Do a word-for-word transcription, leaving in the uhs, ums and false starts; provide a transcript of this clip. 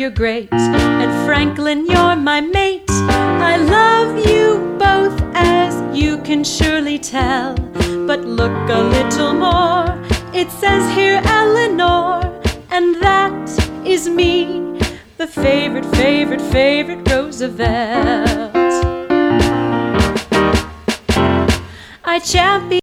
you're great, and Franklin, you're my mate. I love you both, as you can surely tell. But look a little more, it says here Eleanor, and that is me, the favorite, favorite, favorite Roosevelt. I champion